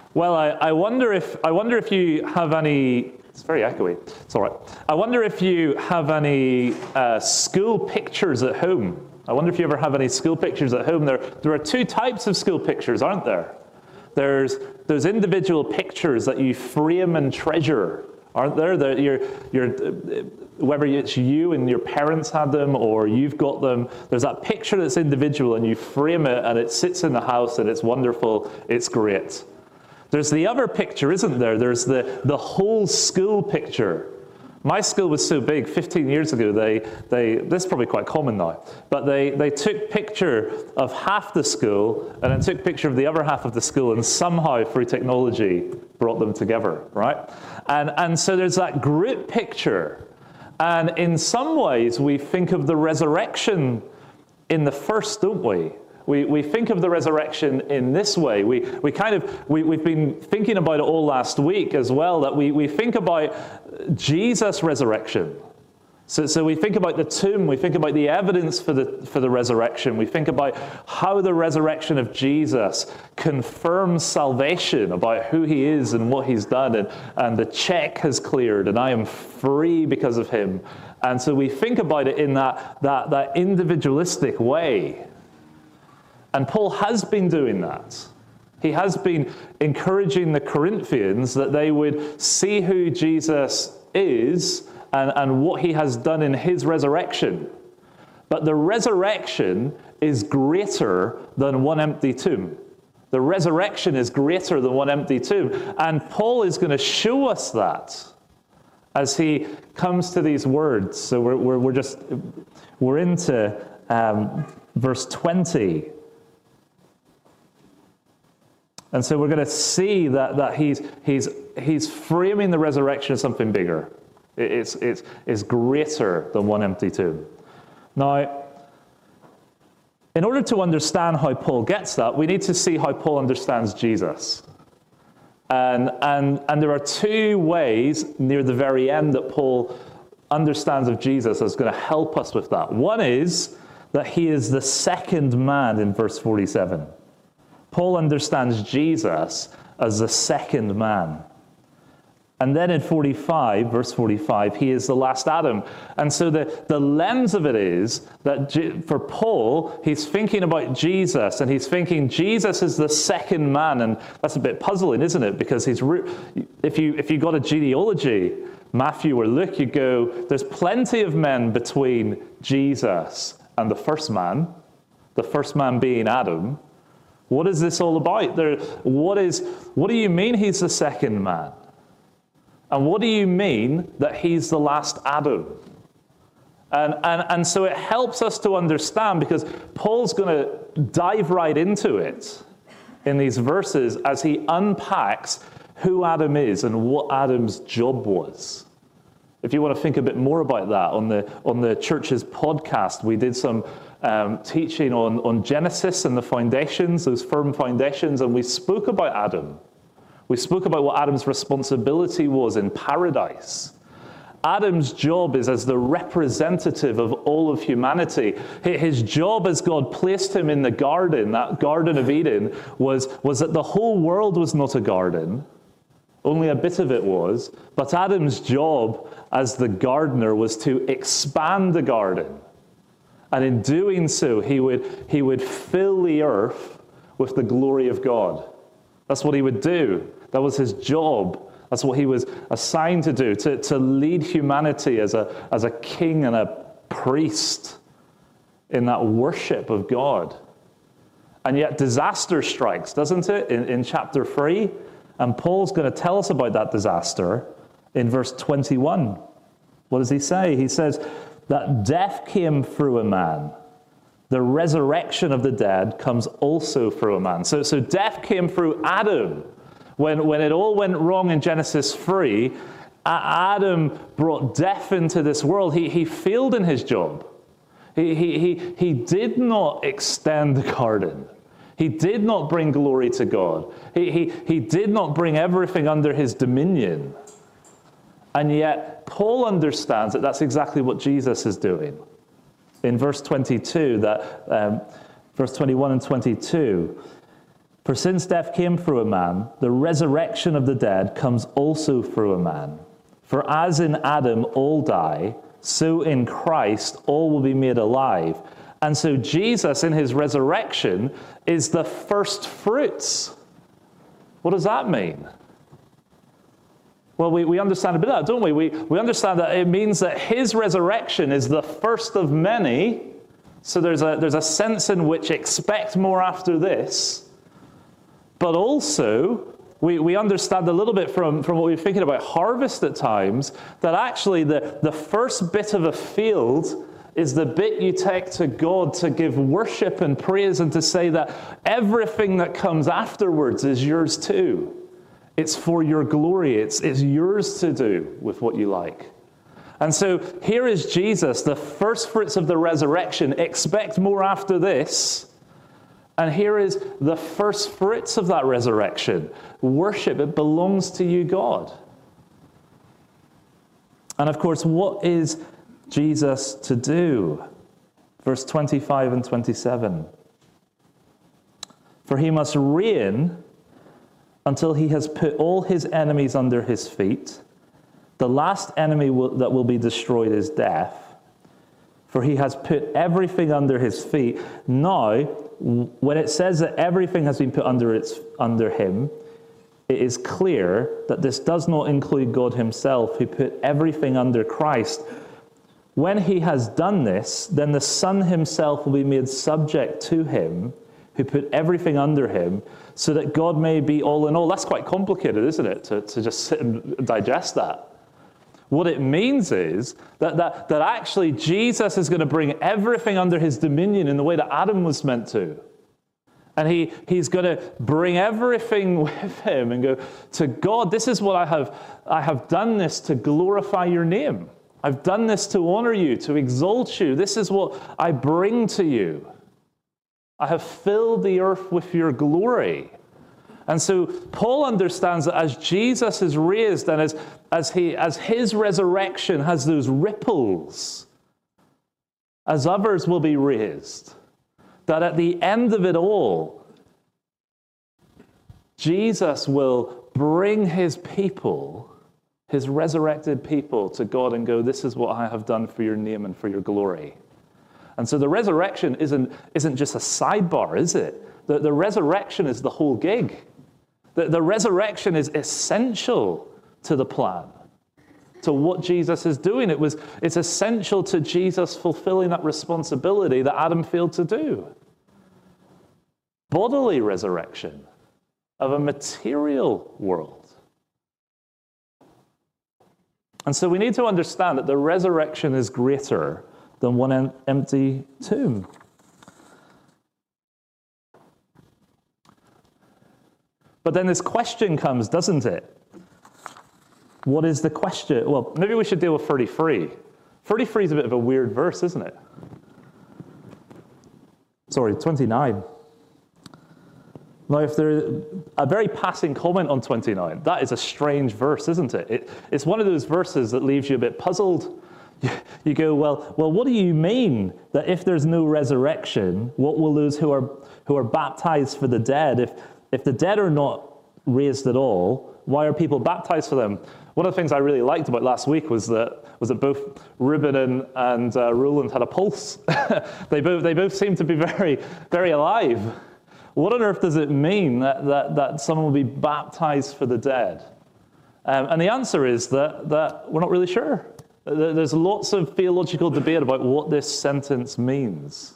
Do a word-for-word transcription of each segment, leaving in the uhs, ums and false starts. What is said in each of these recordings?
Well, I, I wonder if I wonder if you have any. It's very echoey. It's all right. I wonder if you have any uh, school pictures at home. I wonder if you ever have any school pictures at home. There, there are two types of school pictures, aren't there? There's those individual pictures that you frame and treasure, aren't there? That you're, you're, whether it's you and your parents had them or you've got them, there's that picture that's individual and you frame it and it sits in the house and it's wonderful, it's great. There's the other picture, isn't there? There's the, the whole school picture. My school was so big, fifteen years ago, they, they this is probably quite common now, but they, they took picture of half the school and then took picture of the other half of the school and somehow through technology brought them together, right? And, and so there's that group picture. And in some ways, we think of the resurrection in the first, don't we? We, we think of the resurrection in this way. We, we kind of, we, we've been thinking about it all last week as well, that we, we think about Jesus' resurrection. So, so we think about the tomb, we think about the evidence for the, for the resurrection, we think about how the resurrection of Jesus confirms salvation, about who he is and what he's done, and, and the check has cleared, and I am free because of him. And so we think about it in that, that, that individualistic way. And Paul has been doing that. He has been encouraging the Corinthians that they would see who Jesus is and, and what he has done in his resurrection. But the resurrection is greater than one empty tomb. The resurrection is greater than one empty tomb. And Paul is going to show us that as he comes to these words. So we're, we're, we're just, we're into um, verse twenty. And so we're going to see that, that he's, he's, he's framing the resurrection as something bigger. It's, it's, it's greater than one empty tomb. Now, in order to understand how Paul gets that, we need to see how Paul understands Jesus. And, and, and there are two ways near the very end that Paul understands of Jesus that's going to help us with that. One is that he is the second man in verse forty-seven. Paul understands Jesus as the second man. And then in forty-five, verse forty-five, he is the last Adam. And so the, the lens of it is that G- for Paul, he's thinking about Jesus, and he's thinking Jesus is the second man. And that's a bit puzzling, isn't it? Because he's re- if you if you got a genealogy, Matthew or Luke, you go, there's plenty of men between Jesus and the first man, the first man being Adam. What is this all about? There, what is? What do you mean he's the second man? And what do you mean that he's the last Adam? And, and, and so it helps us to understand, because Paul's going to dive right into it in these verses as he unpacks who Adam is and what Adam's job was. If you want to think a bit more about that, on the, on the church's podcast, we did some Um, teaching on, on Genesis and the foundations, those firm foundations, and we spoke about Adam. We spoke about what Adam's responsibility was in paradise. Adam's job is as the representative of all of humanity. His job, as God placed him in the garden, that Garden of Eden, was, was that the whole world was not a garden. Only a bit of it was. But Adam's job as the gardener was to expand the garden. And in doing so, he would, he would fill the earth with the glory of God. That's what he would do. That was his job. That's what he was assigned to do, to, to lead humanity as a, as a king and a priest in that worship of God. And yet disaster strikes, doesn't it, in, in chapter three? And Paul's going to tell us about that disaster in verse twenty-one. What does he say? He says that death came through a man. The resurrection of the dead comes also through a man. So, so death came through Adam. When, when it all went wrong in Genesis three, Adam brought death into this world. He, he failed in his job. He, he, he, he did not extend the garden. He did not bring glory to God. He, he, he did not bring everything under his dominion. And yet, Paul understands that that's exactly what Jesus is doing. In verse twenty-two, that um, verse twenty-one and twenty-two, For since death came through a man, the resurrection of the dead comes also through a man. For as in Adam all die, so in Christ all will be made alive. And so Jesus in his resurrection is the first fruits. What does that mean? Well, we, we understand a bit of that, don't we? we? We understand that it means that his resurrection is the first of many. So there's a, there's a sense in which expect more after this. But also, we, we understand a little bit from, from what we're thinking about harvest at times, that actually the, the first bit of a field is the bit you take to God to give worship and praise and to say that everything that comes afterwards is yours too. It's for your glory. It's, it's yours to do with what you like. And so here is Jesus, the first fruits of the resurrection. Expect more after this. And here is the first fruits of that resurrection. Worship, it belongs to you, God. And of course, what is Jesus to do? Verse twenty-five and twenty-seven. For he must reign until he has put all his enemies under his feet. The last enemy will, that will be destroyed is death. For he has put everything under his feet. Now, when it says that everything has been put under, its, under him, it is clear that this does not include God himself, who put everything under Christ. When he has done this, then the Son himself will be made subject to him, who put everything under him, so that God may be all in all. That's quite complicated, isn't it, to, to just sit and digest that. What it means is that, that, that actually Jesus is going to bring everything under his dominion in the way that Adam was meant to. And he, he's going to bring everything with him and go, to God, this is what I have, I have done this to glorify your name. I've done this to honor you, to exalt you. This is what I bring to you. I have filled the earth with your glory. And so Paul understands that as Jesus is raised and as, as, he, as his resurrection has those ripples, as others will be raised, that at the end of it all, Jesus will bring his people, his resurrected people, to God and go, this is what I have done for your name and for your glory. And so the resurrection isn't, isn't just a sidebar, is it? The, the resurrection is the whole gig. The, the resurrection is essential to the plan, to what Jesus is doing. It was, it's essential to Jesus fulfilling that responsibility that Adam failed to do. Bodily resurrection of a material world. And so we need to understand that the resurrection is greater than one em- empty tomb. But then this question comes, doesn't it? What is the question? Well, maybe we should deal with thirty-three. thirty-three is a bit of a weird verse, isn't it? Sorry, twenty-nine. Now, if there's a very passing comment on twenty-nine, that is a strange verse, isn't it? it? It's one of those verses that leaves you a bit puzzled. You go, well, well, what do you mean that if there's no resurrection, what will those who are who are baptized for the dead? If if the dead are not raised at all, why are people baptized for them? One of the things I really liked about last week was that was that both Ruben and, and uh, Roland had a pulse. they both they both seemed to be very very alive. What on earth does it mean that that, that someone will be baptized for the dead? Um, and the answer is that that we're not really sure. There's lots of theological debate about what this sentence means.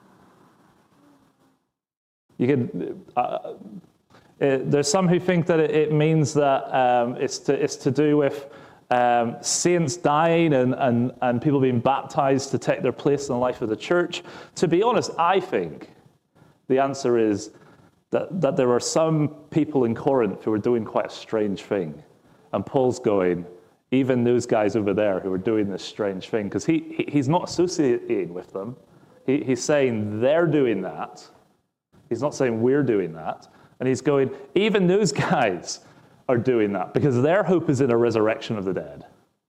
You can, uh, it, there's some who think that it, it means that um, it's to it's to do with um, saints dying and, and and people being baptized to take their place in the life of the church. To be honest, I think the answer is that that there are some people in Corinth who are doing quite a strange thing, and Paul's going, even those guys over there who are doing this strange thing, because he, he he's not associating with them. He, he's saying they're doing that. He's not saying we're doing that. And he's going, even those guys are doing that because their hope is in a resurrection of the dead.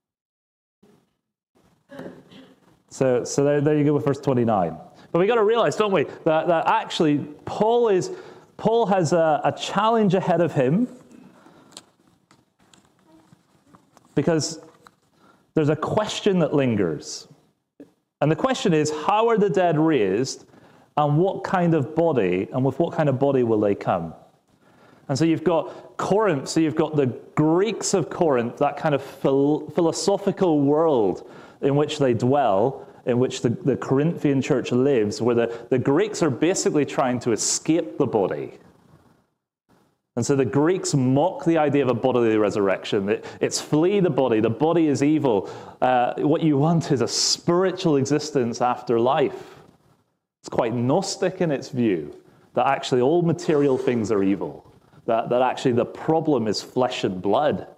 So, so there, there you go with verse twenty-nine. But we got to realize, don't we, that, that actually Paul is Paul has a, a challenge ahead of him because there's a question that lingers. And the question is, how are the dead raised, and what kind of body, and with what kind of body will they come? And so you've got Corinth, so you've got the Greeks of Corinth, that kind of phil- philosophical world in which they dwell, in which the, the Corinthian church lives, where the, the Greeks are basically trying to escape the body. And so the Greeks mock the idea of a bodily resurrection. It, it's flee the body. The body is evil. Uh, what you want is a spiritual existence after life. It's quite Gnostic in its view, that actually all material things are evil, that, that actually the problem is flesh and blood.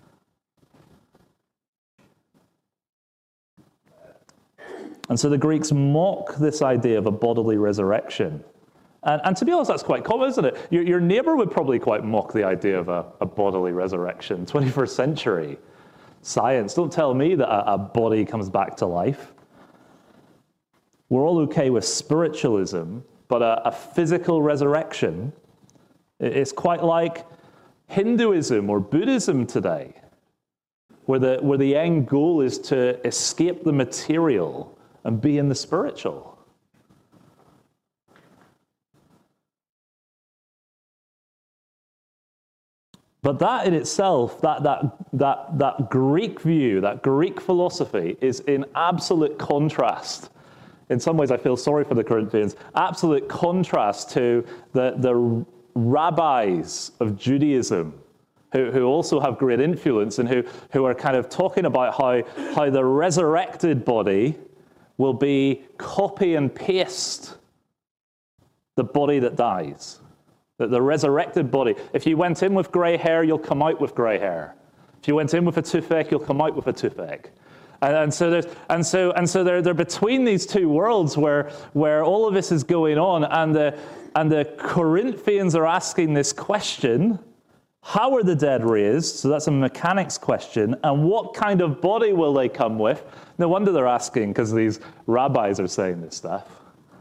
And so the Greeks mock this idea of a bodily resurrection. And, and to be honest, that's quite common, isn't it? Your, your neighbor would probably quite mock the idea of a, a bodily resurrection. twenty-first century science. Don't tell me that a, a body comes back to life. We're all okay with spiritualism, but a, a physical resurrection is quite like Hinduism or Buddhism today, where the, where the end goal is to escape the material and be in the spiritual. But that in itself, that, that, that, that Greek view, that Greek philosophy is in absolute contrast. In some ways, I feel sorry for the Corinthians. Absolute contrast to the, the rabbis of Judaism, who, who also have great influence and who, who are kind of talking about how, how the resurrected body will be copy and paste the body that dies. That the resurrected body, if you went in with grey hair, you'll come out with grey hair. If you went in with a toothache, you'll come out with a toothache. And, and so there's, and so and so they're they're between these two worlds where where all of this is going on, and the and the Corinthians are asking this question: how are the dead raised? So that's a mechanics question. And what kind of body will they come with? No wonder they're asking, because these rabbis are saying this stuff.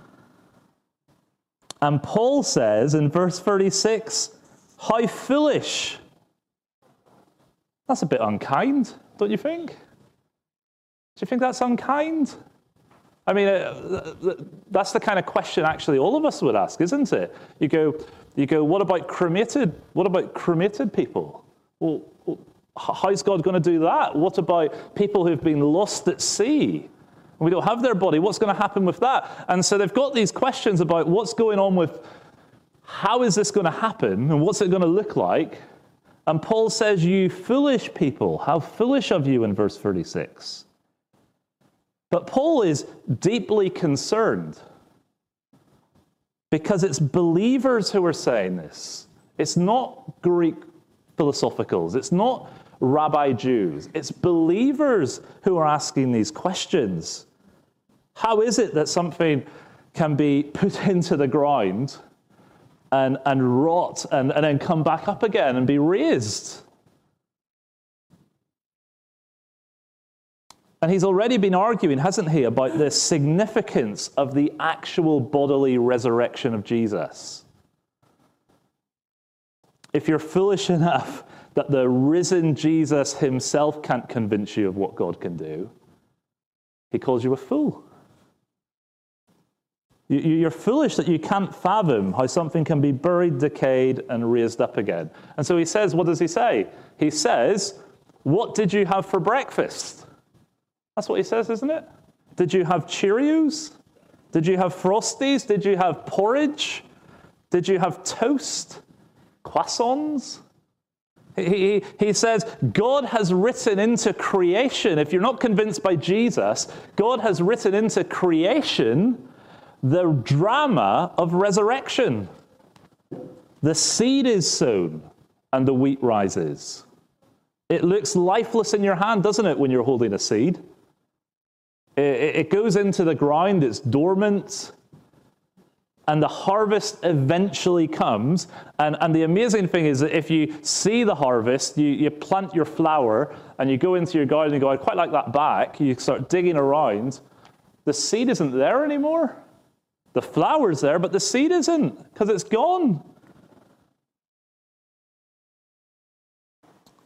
And Paul says in verse thirty-six, how foolish. That's a bit unkind, don't you think? Do you think that's unkind? I mean, uh, that's the kind of question actually all of us would ask, isn't it? You go, you go. What about cremated? What about cremated people? Well, how's God going to do that? What about people who've been lost at sea? We don't have their body. What's going to happen with that? And so they've got these questions about what's going on with how is this going to happen and what's it going to look like? And Paul says, you foolish people, how foolish of you in verse thirty-six. But Paul is deeply concerned because it's believers who are saying this. It's not Greek philosophicals. It's not Rabbi Jews. It's believers who are asking these questions. How is it that something can be put into the ground and, and rot and, and then come back up again and be raised? And he's already been arguing, hasn't he, about the significance of the actual bodily resurrection of Jesus. If you're foolish enough that the risen Jesus himself can't convince you of what God can do, he calls you a fool. You're foolish that you can't fathom how something can be buried, decayed, and raised up again. And so he says, what does he say? He says, what did you have for breakfast? That's what he says, isn't it? Did you have Cheerios? Did you have Frosties? Did you have porridge? Did you have toast? Croissants? He, he says, God has written into creation, if you're not convinced by Jesus, God has written into creation the drama of resurrection. The seed is sown and the wheat rises. It looks lifeless in your hand, doesn't it, when you're holding a seed? It, it goes into the ground, it's dormant, and the harvest eventually comes. And, and the amazing thing is that if you see the harvest, you, you plant your flower, and you go into your garden and go, I quite like that back. You start digging around. The seed isn't there anymore. The flower's there, but the seed isn't, because it's gone.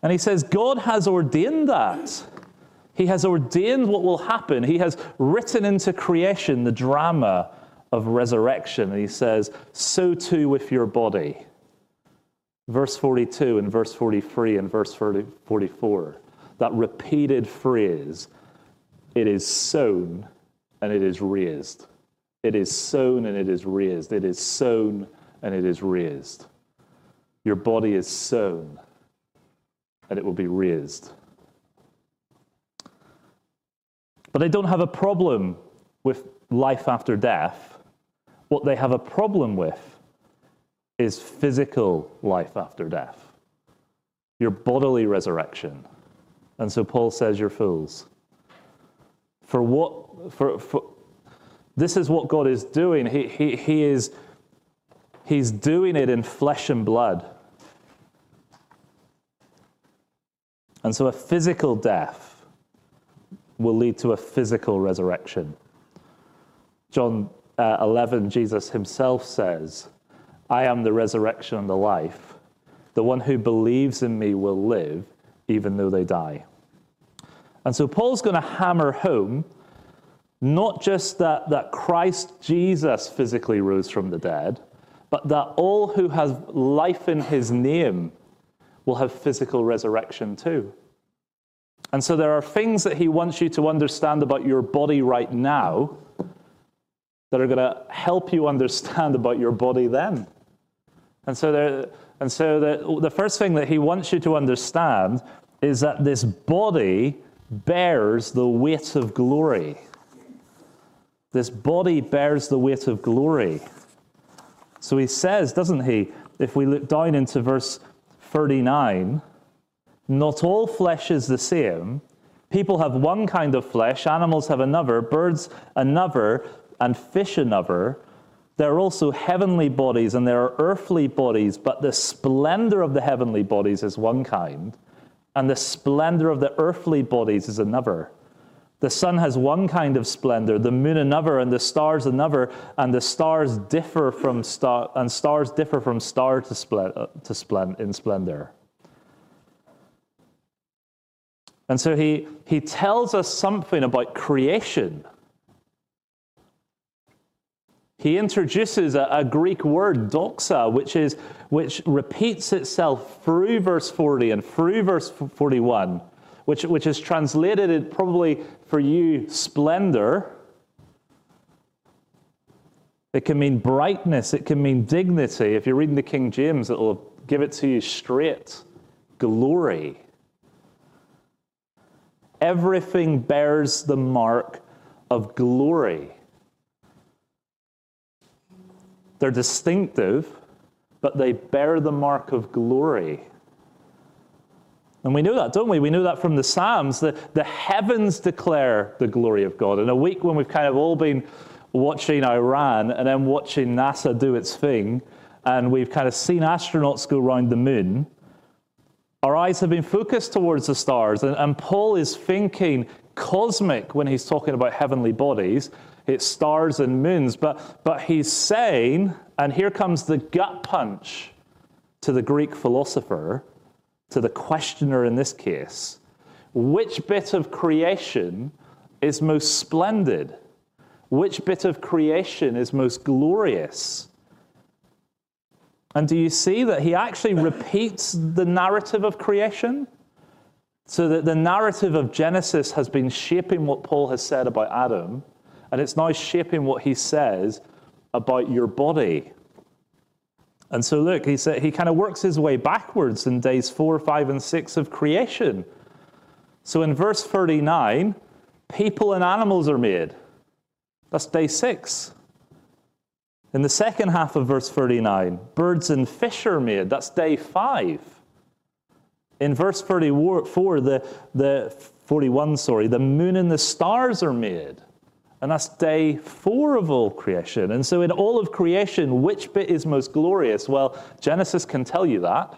And he says, God has ordained that. He has ordained what will happen. He has written into creation the drama of resurrection. And he says, so too with your body. Verse forty-two and verse forty-three and verse forty-four. That repeated phrase, it is sown and it is raised. It is sown and it is raised. It is sown and it is raised. Your body is sown and it will be raised. But they don't have a problem with life after death. What they have a problem with is physical life after death, your bodily resurrection. And so Paul says, you're fools. For what, for, for this is what God is doing. He, he, he is, he's doing it in flesh and blood. And so a physical death will lead to a physical resurrection. John uh, eleven, Jesus himself says, I am the resurrection and the life. The one who believes in me will live, even though they die. And so Paul's going to hammer home not just that, that Christ Jesus physically rose from the dead, but that all who have life in his name will have physical resurrection too. And so there are things that he wants you to understand about your body right now that are going to help you understand about your body then. And so there, and so the, the first thing that he wants you to understand is that this body bears the weight of glory. This body bears the weight of glory. So he says, doesn't he, if we look down into verse thirty-nine, not all flesh is the same. People have one kind of flesh, animals have another, birds another, and fish another. There are also heavenly bodies and there are earthly bodies, but the splendor of the heavenly bodies is one kind, and the splendor of the earthly bodies is another. The sun has one kind of splendor, the moon another, and the stars another, and the stars differ from star, and stars differ from star to splen, to splen, in splendor. And so he he tells us something about creation. He introduces a, a Greek word, doxa, which is which repeats itself through verse forty and through verse forty-one, which which is translated probably for you splendor. It can mean brightness. It can mean dignity. If you're reading the King James, it will give it to you straight. Glory. Everything bears the mark of glory. They're distinctive, but they bear the mark of glory. And we know that, don't we? We know that from the Psalms. The, the heavens declare the glory of God. In a week when we've kind of all been watching Iran and then watching NASA do its thing, and we've kind of seen astronauts go around the moon, our eyes have been focused towards the stars. And, and Paul is thinking cosmic when he's talking about heavenly bodies. It's stars and moons, but, but he's saying, and here comes the gut punch to the Greek philosopher, to the questioner in this case, which bit of creation is most splendid? Which bit of creation is most glorious? And do you see that he actually repeats the narrative of creation? So that the narrative of Genesis has been shaping what Paul has said about Adam, and it's now shaping what he says about your body. And so look, he said he kind of works his way backwards in days four, five, and six of creation. So in verse thirty-nine, people and animals are made. That's day six. In the second half of verse thirty-nine, birds and fish are made. That's day five. In verse thirty-four, the, the forty-one, sorry, the moon and the stars are made. And that's day four of all creation. And so in all of creation, which bit is most glorious? Well, Genesis can tell you that.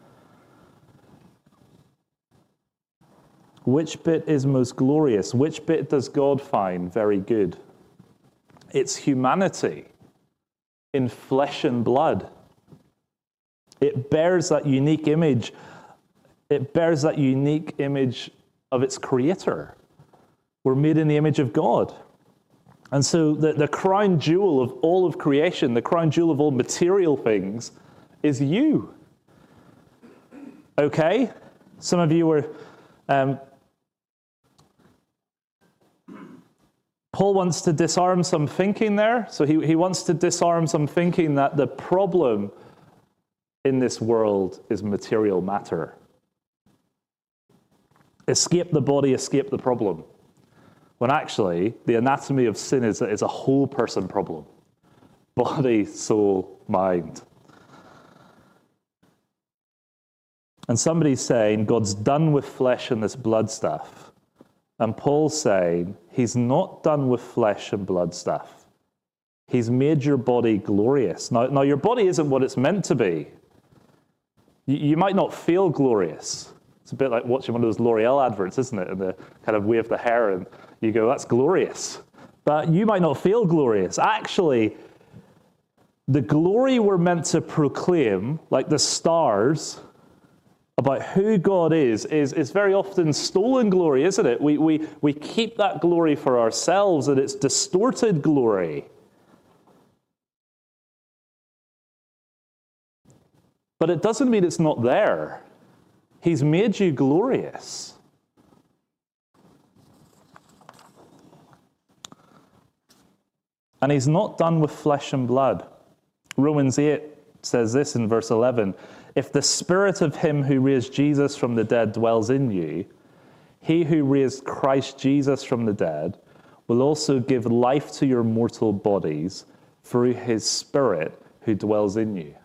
Which bit is most glorious? Which bit does God find very good? It's humanity in flesh and blood. It bears that unique image it bears that unique image of its creator. We're made in the image of God. And so the, the crown jewel of all of creation, the crown jewel of all material things, is you. Okay? Some of you were... Um, Paul wants to disarm some thinking there. So he, he wants to disarm some thinking that the problem in this world is material matter. Escape the body, escape the problem. When actually, the anatomy of sin is, is a whole person problem. Body, soul, mind. And somebody's saying, God's done with flesh and this blood stuff. And Paul's saying, he's not done with flesh and blood stuff. He's made your body glorious. Now, now your body isn't what it's meant to be. You, you might not feel glorious. It's a bit like watching one of those L'Oreal adverts, isn't it? And they kind of wave the hair and you go, that's glorious. But you might not feel glorious. Actually, the glory we're meant to proclaim, like the stars, about who God is, is, is very often stolen glory, isn't it? We, we, we keep that glory for ourselves, and it's distorted glory. But it doesn't mean it's not there. He's made you glorious. And he's not done with flesh and blood. Romans eight says this in verse eleven. If the spirit of him who raised Jesus from the dead dwells in you, he who raised Christ Jesus from the dead will also give life to your mortal bodies through his spirit who dwells in you.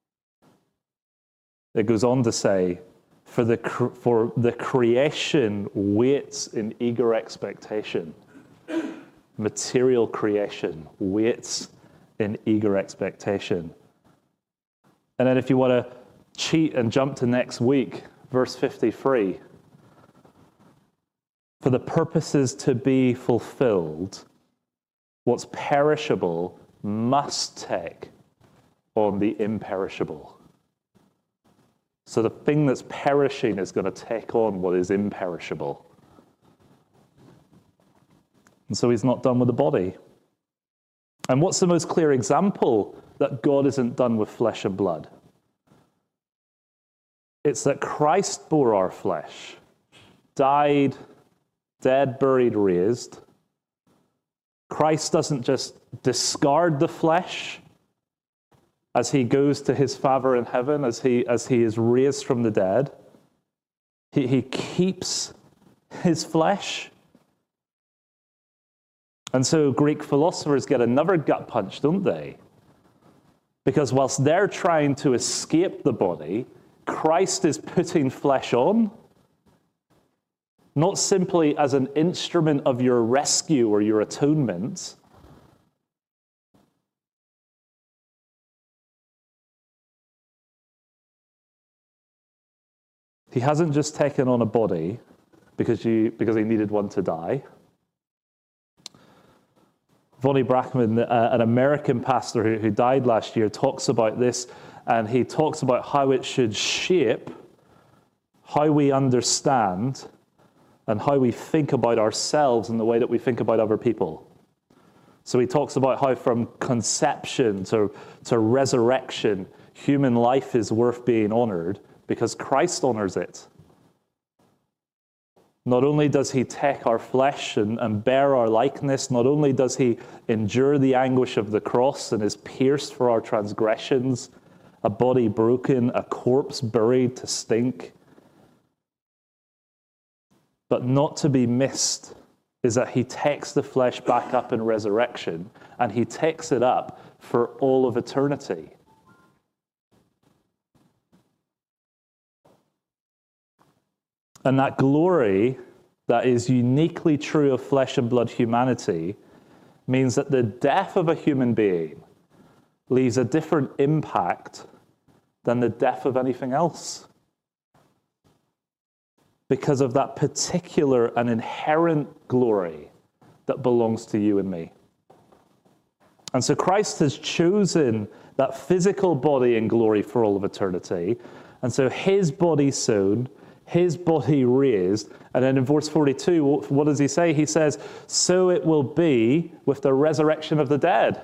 It goes on to say, For the, for the creation waits in eager expectation. Material creation waits in eager expectation. And then if you want to cheat and jump to next week, verse fifty-three. For the purposes to be fulfilled, what's perishable must take on the imperishable. So the thing that's perishing is going to take on what is imperishable. And so he's not done with the body. And what's the most clear example that God isn't done with flesh and blood? It's that Christ bore our flesh, died, dead, buried, raised. Christ doesn't just discard the flesh as he goes to his Father in heaven, as he, as he is raised from the dead. He, he keeps his flesh. And so Greek philosophers get another gut punch, don't they? Because whilst they're trying to escape the body, Christ is putting flesh on, not simply as an instrument of your rescue or your atonement. He hasn't just taken on a body because, you, because he needed one to die. Vonnie Brackman, uh, an American pastor who, who died last year, talks about this, and he talks about how it should shape how we understand and how we think about ourselves and the way that we think about other people. So he talks about how from conception to, to resurrection, human life is worth being honored because Christ honors it. Not only does he take our flesh and, and bear our likeness, not only does he endure the anguish of the cross and is pierced for our transgressions, a body broken, a corpse buried to stink, but not to be missed is that he takes the flesh back up in resurrection, and he takes it up for all of eternity. And that glory that is uniquely true of flesh and blood humanity means that the death of a human being leaves a different impact than the death of anything else, because of that particular and inherent glory that belongs to you and me. And so Christ has chosen that physical body in glory for all of eternity, and so his body sown, his body raised. And then in verse forty-two, what does he say? He says, so it will be with the resurrection of the dead.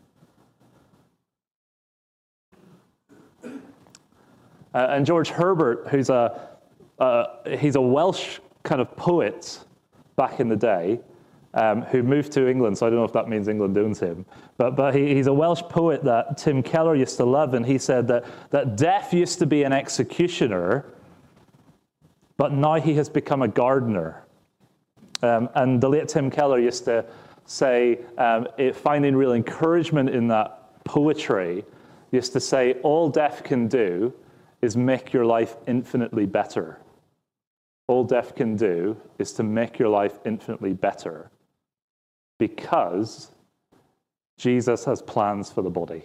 Uh, and George Herbert, who's a uh, he's a Welsh kind of poet back in the day, um, who moved to England, so I don't know if that means England owns him, but but he, he's a Welsh poet that Tim Keller used to love, and he said that, that death used to be an executioner, but now he has become a gardener. Um, and the late Tim Keller used to say, um, it, finding real encouragement in that poetry, used to say, all death can do is make your life infinitely better. All death can do is to make your life infinitely better, because Jesus has plans for the body.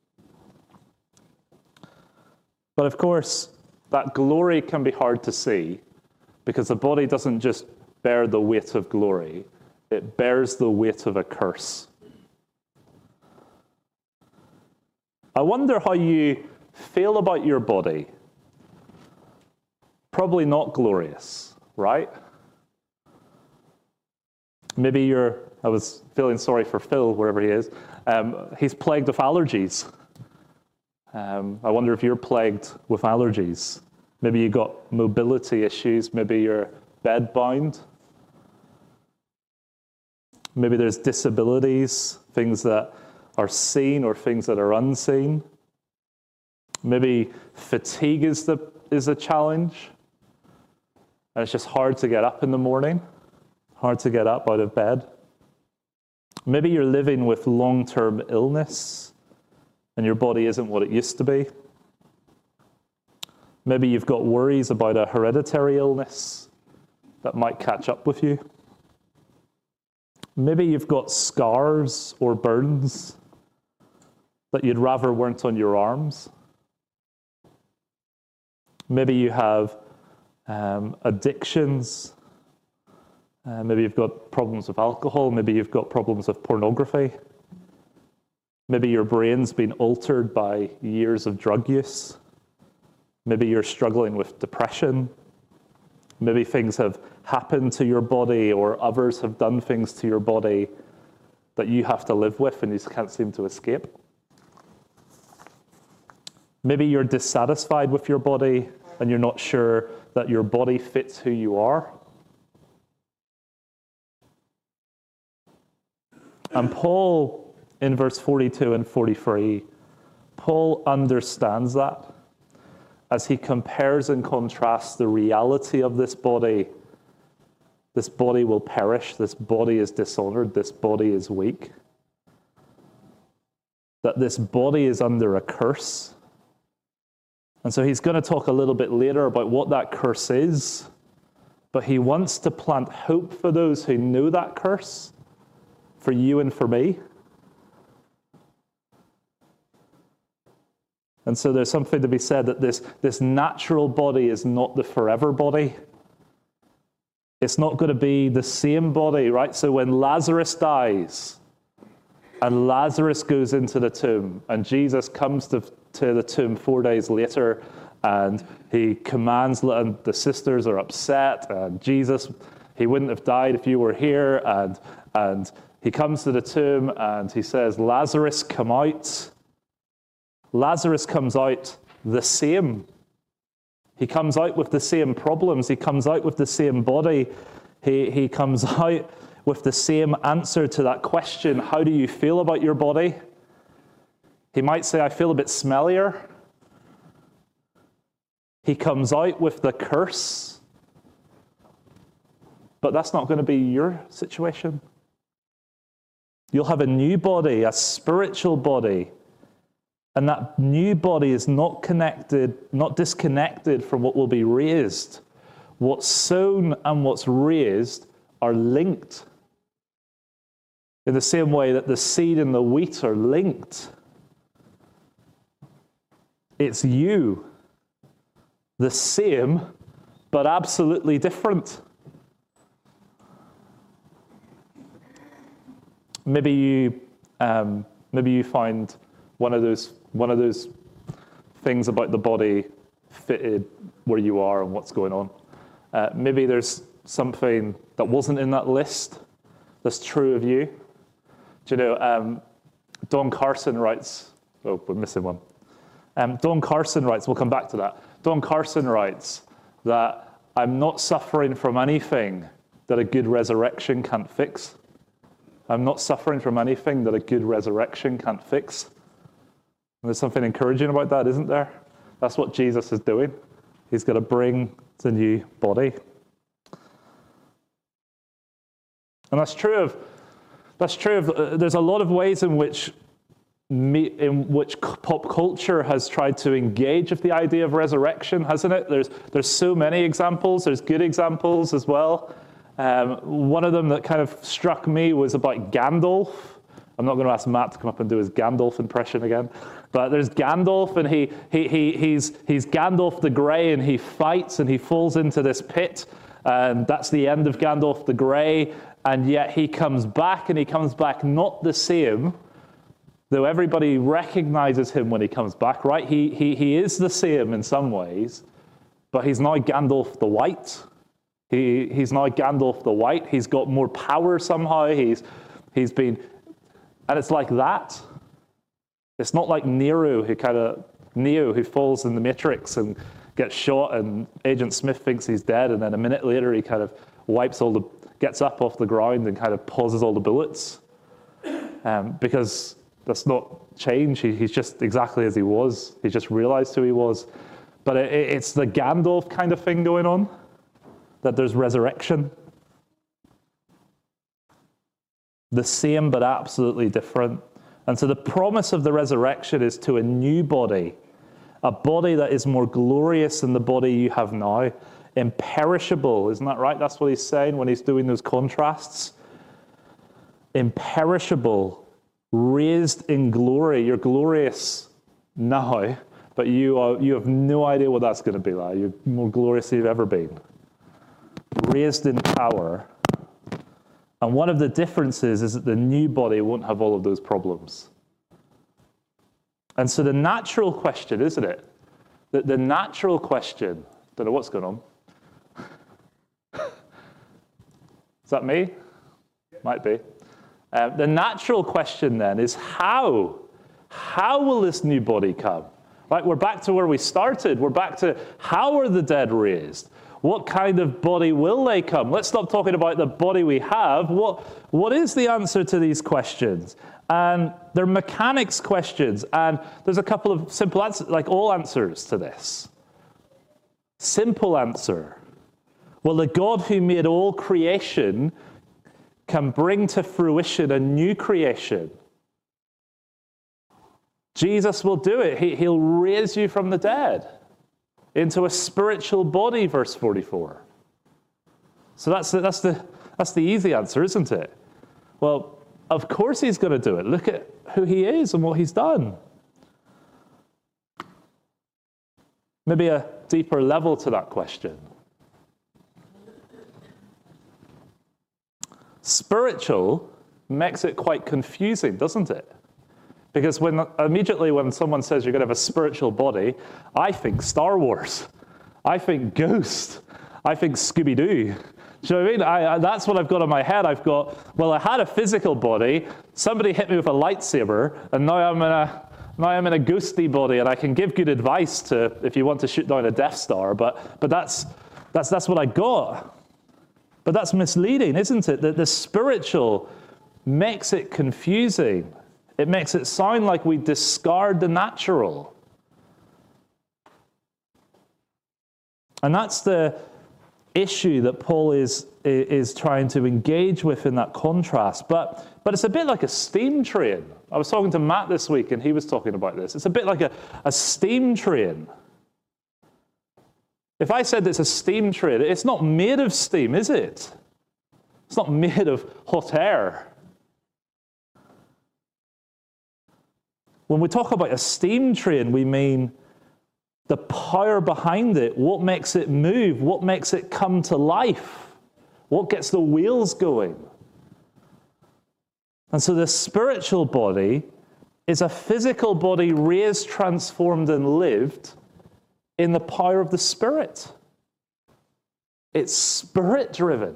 But of course, that glory can be hard to see, because the body doesn't just bear the weight of glory, it bears the weight of a curse. I wonder how you feel about your body. Probably not glorious, right? Maybe you're, I was feeling sorry for Phil, wherever he is. Um, he's plagued with allergies. Um, I wonder if you're plagued with allergies. Maybe you got mobility issues. Maybe you're bedbound. Maybe there's disabilities, things that are seen or things that are unseen. Maybe fatigue is the is a challenge. And it's just hard to get up in the morning, hard to get up out of bed. Maybe you're living with long-term illness and your body isn't what it used to be. Maybe you've got worries about a hereditary illness that might catch up with you. Maybe you've got scars or burns that you'd rather weren't on your arms. Maybe you have um, addictions. Uh, maybe you've got problems with alcohol. Maybe you've got problems with pornography. Maybe your brain's been altered by years of drug use. Maybe you're struggling with depression. Maybe things have happened to your body, or others have done things to your body that you have to live with and you just can't seem to escape. Maybe you're dissatisfied with your body and you're not sure that your body fits who you are. And Paul, in verse forty-two and forty-three, Paul understands that as he compares and contrasts the reality of this body. This body will perish. This body is dishonored. This body is weak. That this body is under a curse. And so he's going to talk a little bit later about what that curse is. But he wants to plant hope for those who know that curse, for you and for me. And so there's something to be said that this, this natural body is not the forever body. It's not going to be the same body, right? So when Lazarus dies, and Lazarus goes into the tomb, and Jesus comes to, to the tomb four days later, and he commands, and the sisters are upset, and Jesus, he wouldn't have died if you were here, and, and he comes to the tomb, and he says, Lazarus, come out. Lazarus comes out the same. He comes out with the same problems. He comes out with the same body. He, he comes out with the same answer to that question, how do you feel about your body? He might say, I feel a bit smellier. He comes out with the curse. But that's not going to be your situation. You'll have a new body, a spiritual body. And that new body is not connected, not disconnected from what will be raised. What's sown and what's raised are linked. In the same way that the seed and the wheat are linked. It's you. The same, but absolutely different. Maybe you, um, maybe you find one of those one of those things about the body fitted where you are and what's going on. Uh, maybe there's something that wasn't in that list that's true of you. Do you know, um, Don Carson writes, oh, we're missing one. Um, Don Carson writes, we'll come back to that. Don Carson writes that I'm not suffering from anything that a good resurrection can't fix. I'm not suffering from anything that a good resurrection can't fix. And there's something encouraging about that, isn't there? That's what Jesus is doing. He's going to bring the new body. And that's true of, that's true of, uh, there's a lot of ways in which me, in which pop culture has tried to engage with the idea of resurrection, hasn't it? There's, there's so many examples. There's good examples as well. Um, one of them that kind of struck me was about Gandalf. I'm not going to ask Matt to come up and do his Gandalf impression again. But there's Gandalf, and he, he, he, he's, he's Gandalf the Grey, and he fights, and he falls into this pit. And that's the end of Gandalf the Grey. And yet he comes back, and he comes back not the same, though everybody recognizes him when he comes back, right? He, he, he is the same in some ways, but he's now Gandalf the White. He, he's now Gandalf the White. He's got more power somehow. He's, he's been, and it's like that. It's not like Nero, who kind of, Neo, who falls in the Matrix and gets shot, and Agent Smith thinks he's dead, and then a minute later he kind of wipes all the, gets up off the ground and kind of pauses all the bullets. Um, because that's not change. He, he's just exactly as he was. He just realized who he was. But it, it's the Gandalf kind of thing going on, that there's resurrection. The same but absolutely different. And so the promise of the resurrection is to a new body, a body that is more glorious than the body you have now, imperishable. Isn't that right? That's what he's saying when he's doing those contrasts. Imperishable, raised in glory. You're glorious now, but you are you have no idea what that's going to be like. You're more glorious than you've ever been. Raised in power. And one of the differences is that the new body won't have all of those problems. And so the natural question, isn't it? The, the natural question, don't know what's going on. Is that me? Might be. Uh, the natural question then is how? How will this new body come? Right, we're back to where we started. We're back to how are the dead raised? What kind of body will they come? Let's stop talking about the body we have. What, what is the answer to these questions? And they're mechanics questions. And there's a couple of simple answers, like all answers to this. Simple answer. Well, the God who made all creation can bring to fruition a new creation. Jesus will do it. He, he'll raise you from the dead into a spiritual body, verse forty-four. So that's the, that's the, that's the easy answer, isn't it? Well, of course he's going to do it. Look at who he is and what he's done. Maybe a deeper level to that question. Spiritual makes it quite confusing, doesn't it? Because when immediately when someone says you're going to have a spiritual body, I think Star Wars. I think Ghost. I think Scooby-Doo. Do you know what I mean? I, I, that's what I've got in my head. I've got, well, I had a physical body. Somebody hit me with a lightsaber, and now I'm in a now I'm in a ghosty body, and I can give good advice to if you want to shoot down a Death Star. But but that's that's that's what I got. But that's misleading, isn't it? That the spiritual makes it confusing. It makes it sound like we discard the natural. And that's the issue that Paul is, is trying to engage with in that contrast. But, but it's a bit like a steam train. I was talking to Matt this week, and he was talking about this. It's a bit like a, a steam train. If I said it's a steam train, it's not made of steam, is it? It's not made of hot air. When we talk about a steam train, we mean the power behind it, what makes it move, what makes it come to life, what gets the wheels going. And so the spiritual body is a physical body raised, transformed, and lived in the power of the Spirit. It's spirit-driven.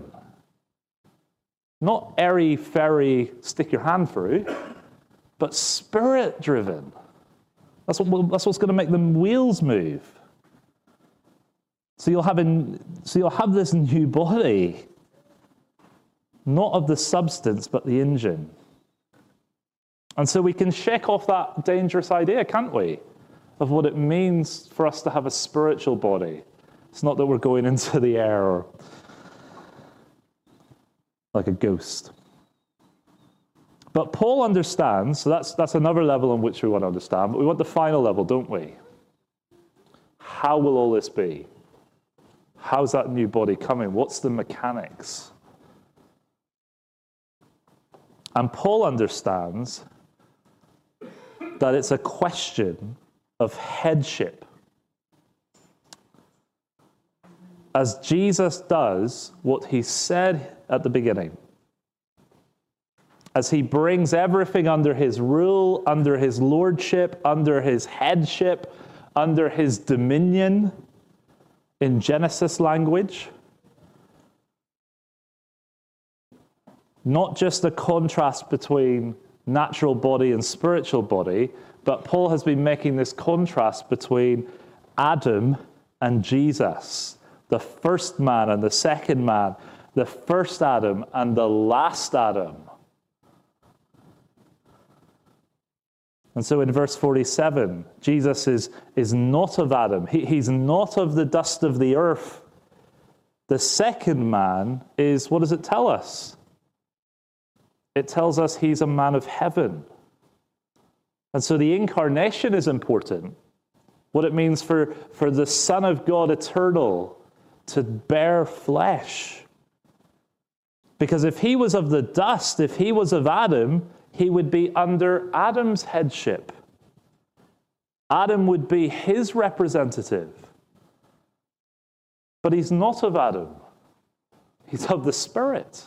Not airy-fairy, stick your hand through, but spirit-driven. That's, what, that's what's going to make the wheels move. So you'll have in, so you'll have this new body, not of the substance, but the engine. And so we can shake off that dangerous idea, can't we, of what it means for us to have a spiritual body. It's not that we're going into the air or like a ghost. But Paul understands, so that's, that's another level on which we want to understand, but we want the final level, don't we? How will all this be? How's that new body coming? What's the mechanics? And Paul understands that it's a question of headship. As Jesus does what he said at the beginning, as he brings everything under his rule, under his lordship, under his headship, under his dominion, in Genesis language, not just a contrast between natural body and spiritual body, but Paul has been making this contrast between Adam and Jesus, the first man and the second man, the first Adam and the last Adam. And so in verse forty-seven, Jesus is, is not of Adam. He, he's not of the dust of the earth. The second man is, what does it tell us? It tells us he's a man of heaven. And so the incarnation is important. What it means for, for the Son of God eternal to bear flesh. Because if he was of the dust, if he was of Adam, he would be under Adam's headship. Adam would be his representative. But he's not of Adam. He's of the Spirit.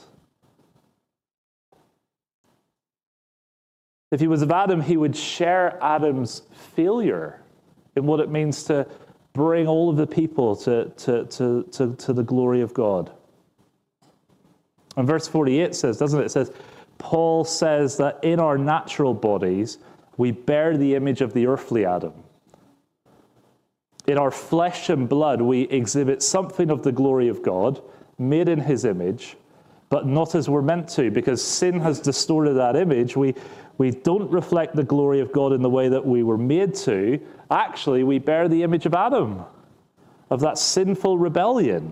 If he was of Adam, he would share Adam's failure in what it means to bring all of the people to, to, to, to, to the glory of God. And verse forty-eight says, doesn't it? It says, Paul says that in our natural bodies, we bear the image of the earthly Adam. In our flesh and blood, we exhibit something of the glory of God, made in his image, but not as we're meant to, because sin has distorted that image. We, we don't reflect the glory of God in the way that we were made to. Actually, we bear the image of Adam, of that sinful rebellion.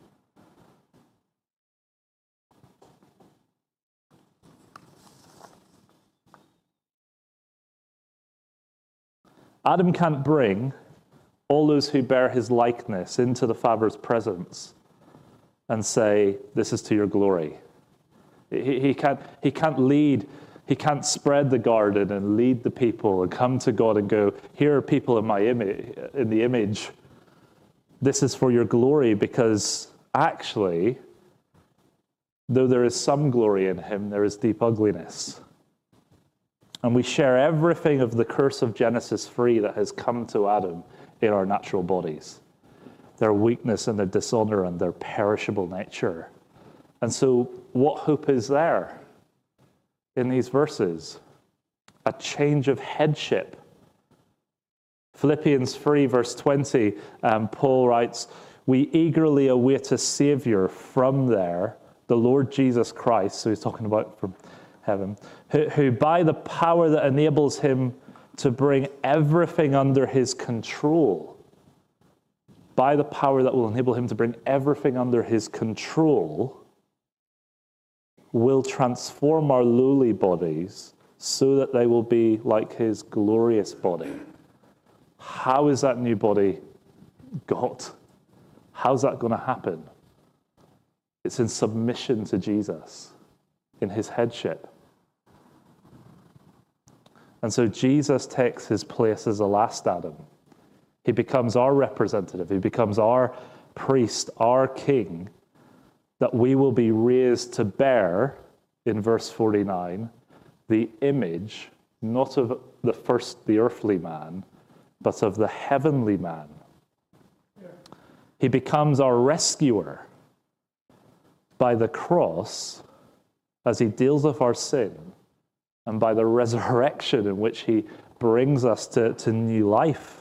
Adam can't bring all those who bear his likeness into the Father's presence and say, this is to your glory. He, he, can't, he can't lead, he can't spread the garden and lead the people and come to God and go, here are people in my image, in the image. This is for your glory, because actually, though there is some glory in him, there is deep ugliness. And we share everything of the curse of Genesis three that has come to Adam in our natural bodies. Their weakness and their dishonor and their perishable nature. And so what hope is there in these verses? A change of headship. Philippians three, verse twenty, um, Paul writes, we eagerly await a Savior from there, the Lord Jesus Christ, so he's talking about from heaven, who, who by the power that enables him to bring everything under his control, by the power that will enable him to bring everything under his control, will transform our lowly bodies so that they will be like his glorious body. How is that new body got? How's that going to happen? It's in submission to Jesus, in his headship. And so Jesus takes his place as the last Adam. He becomes our representative. He becomes our priest, our king, that we will be raised to bear, in verse forty-nine, the image, not of the first, the earthly man, but of the heavenly man. Yeah. He becomes our rescuer. by the cross, as he deals with our sin, and by the resurrection in which he brings us to, to new life.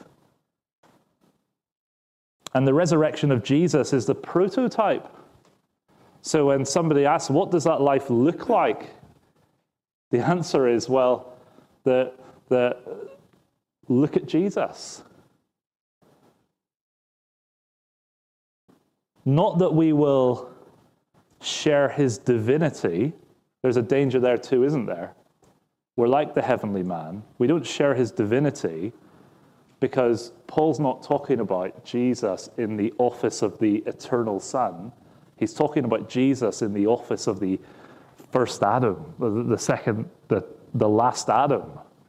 And the resurrection of Jesus is the prototype. So when somebody asks, what does that life look like? The answer is, well, the, the, look at Jesus. Not that we will share his divinity. There's a danger there too, isn't there? We're like the heavenly man. We don't share his divinity because Paul's not talking about Jesus in the office of the eternal Son. He's talking about Jesus in the office of the first Adam, the second, the, the last Adam.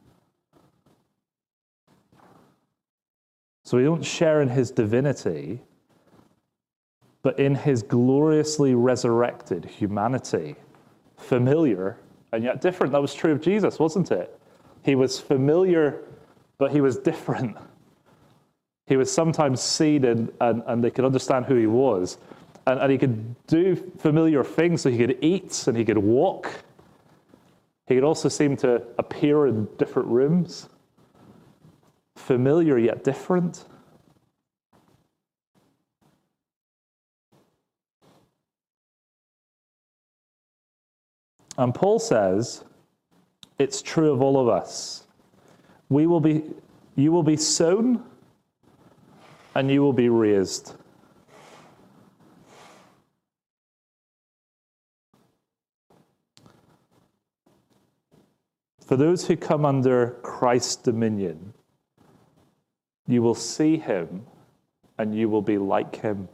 So we don't share in his divinity, but in his gloriously resurrected humanity. Familiar, and yet different. That was true of Jesus, wasn't it? He was familiar, but he was different. He was sometimes seen and, and, and they could understand who he was. And, and he could do familiar things, so he could eat and he could walk. He could also seem to appear in different rooms. Familiar yet different. And Paul says, it's true of all of us. We will be, you will be sown and you will be raised. For those who come under Christ's dominion, you will see him and you will be like him.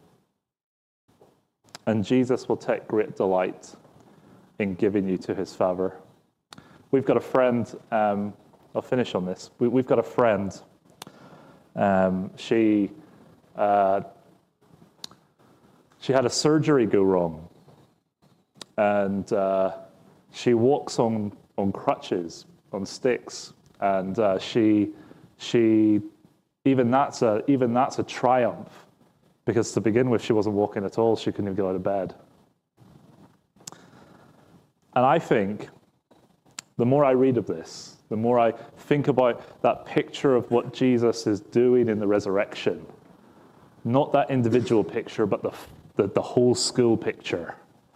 And Jesus will take great delight in giving you to his Father. We've got a friend, um, I'll finish on this. We, we've got a friend, um, she, uh, she had a surgery go wrong. And uh, she walks on, on crutches, on sticks. And uh, she, she, even that's a, even that's a triumph. Because to begin with, she wasn't walking at all. She couldn't even get out of bed. And I think the more I read of this, the more I think about that picture of what Jesus is doing in the resurrection, not that individual picture, but the, the, the whole school picture.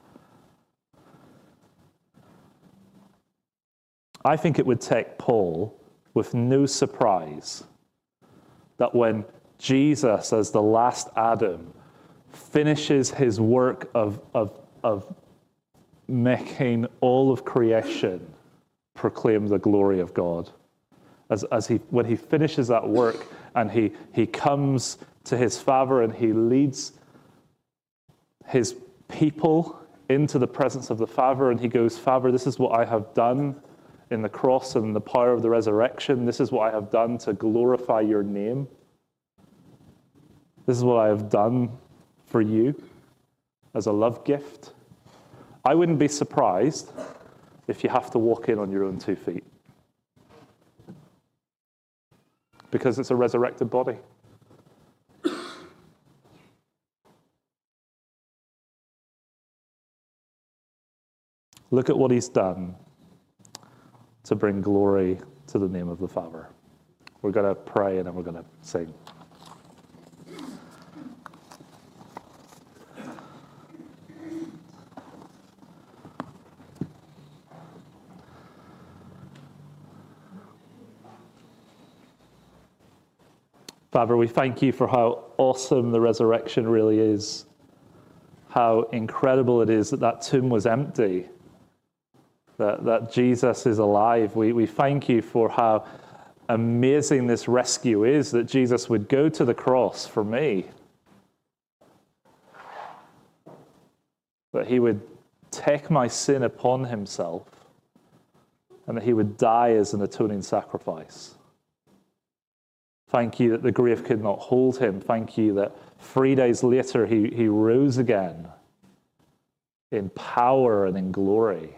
I think it would take Paul with no surprise that when Jesus, as the last Adam, finishes his work of, of, of making all of creation proclaim the glory of God. As, as he, when he finishes that work and he, he comes to his Father and he leads his people into the presence of the Father and he goes, Father, this is what I have done in the cross and the power of the resurrection. This is what I have done to glorify your name. This is what I have done for you as a love gift. I wouldn't be surprised if you have to walk in on your own two feet. Because it's a resurrected body. Look at what he's done to bring glory to the name of the Father. We're going to pray and then we're going to sing. Father, we thank you for how awesome the resurrection really is. How incredible it is that that tomb was empty. That, that Jesus is alive. We, we thank you for how amazing this rescue is, that Jesus would go to the cross for me. That he would take my sin upon himself and that he would die as an atoning sacrifice. Thank you that the grave could not hold him. Thank you that three days later he, he rose again in power and in glory.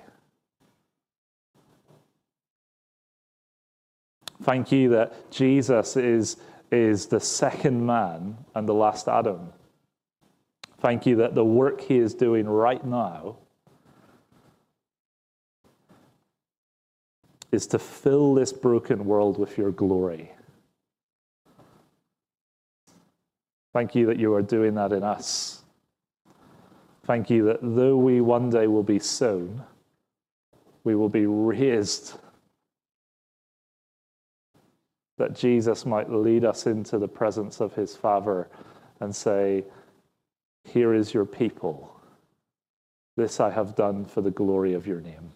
Thank you that Jesus is, is the second man and the last Adam. Thank you that the work he is doing right now is to fill this broken world with your glory. Thank you that you are doing that in us. Thank you that though we one day will be sown, we will be raised, that Jesus might lead us into the presence of his Father and say, here is your people. This I have done for the glory of your name.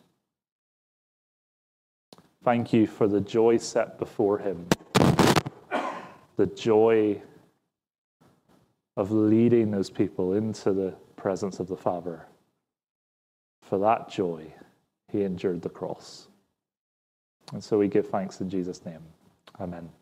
Thank you for the joy set before him, the joy of leading those people into the presence of the Father. For that joy, he endured the cross. And so we give thanks in Jesus' name. Amen.